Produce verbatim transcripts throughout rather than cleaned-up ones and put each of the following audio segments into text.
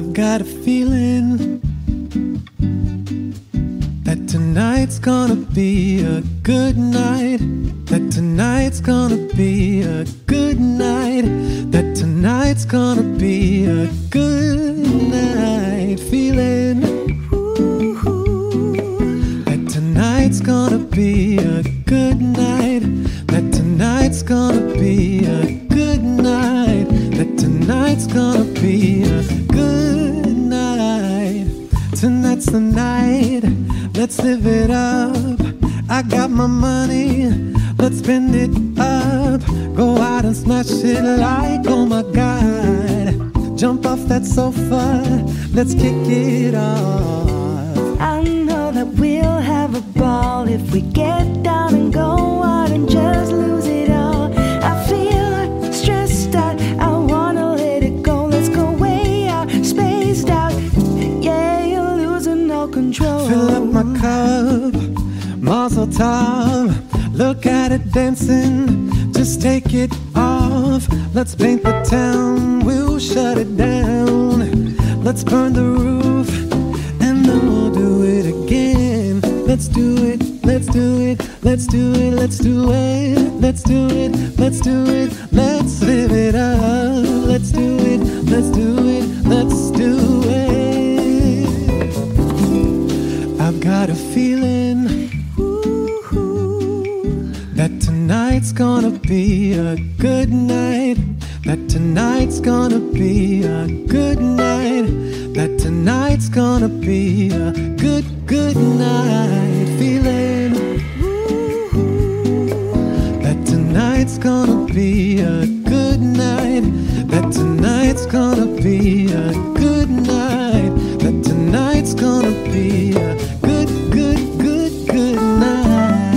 I've got a feeling that tonight's gonna be a good night. That tonight's gonna be a good night. That tonight's gonna be a good night. Feeling that tonight's gonna be a good night. That tonight's gonna be a good night. That tonight's gonna be a good night. Tonight's the night, let's live it up. I got my money, let's spend it up. Go out and smash it like, oh my God. Jump off that sofa, let's kick it off. I know that we'll have a ball if we get down and go out and just lose it all. I feel stressed out, I wanna let it go. Let's go way out, spaced out. Yeah, you're losing all control. Fill up my cup, Mazel tov. Look at it dancing, just take it off. Let's paint the town, we'll shut it down. Let's burn the roof, and then we'll do it again. Let's do it, let's do it, let's do it, let's do it. Let's do it, let's do it, let's live it up. Let's do it, let's do it, let's do it. I've got a feeling that tonight's gonna be a good night. That tonight's gonna be a good night. That tonight's gonna be a good, good night. Feeling that tonight's gonna be a good night. That tonight's gonna be a good night. That tonight's gonna be a good, good, good, good night.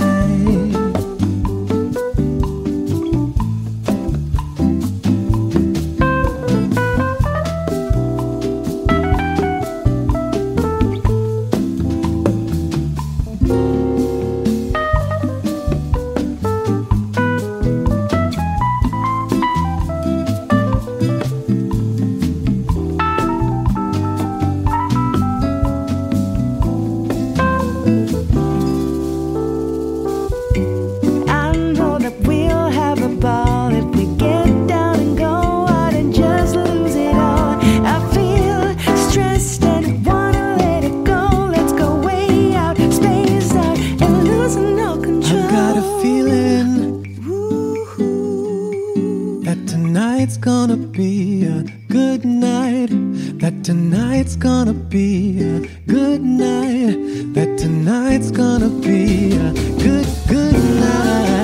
Tonight's gonna be a good night. That tonight's gonna be a good night. That tonight's gonna be a good, good night.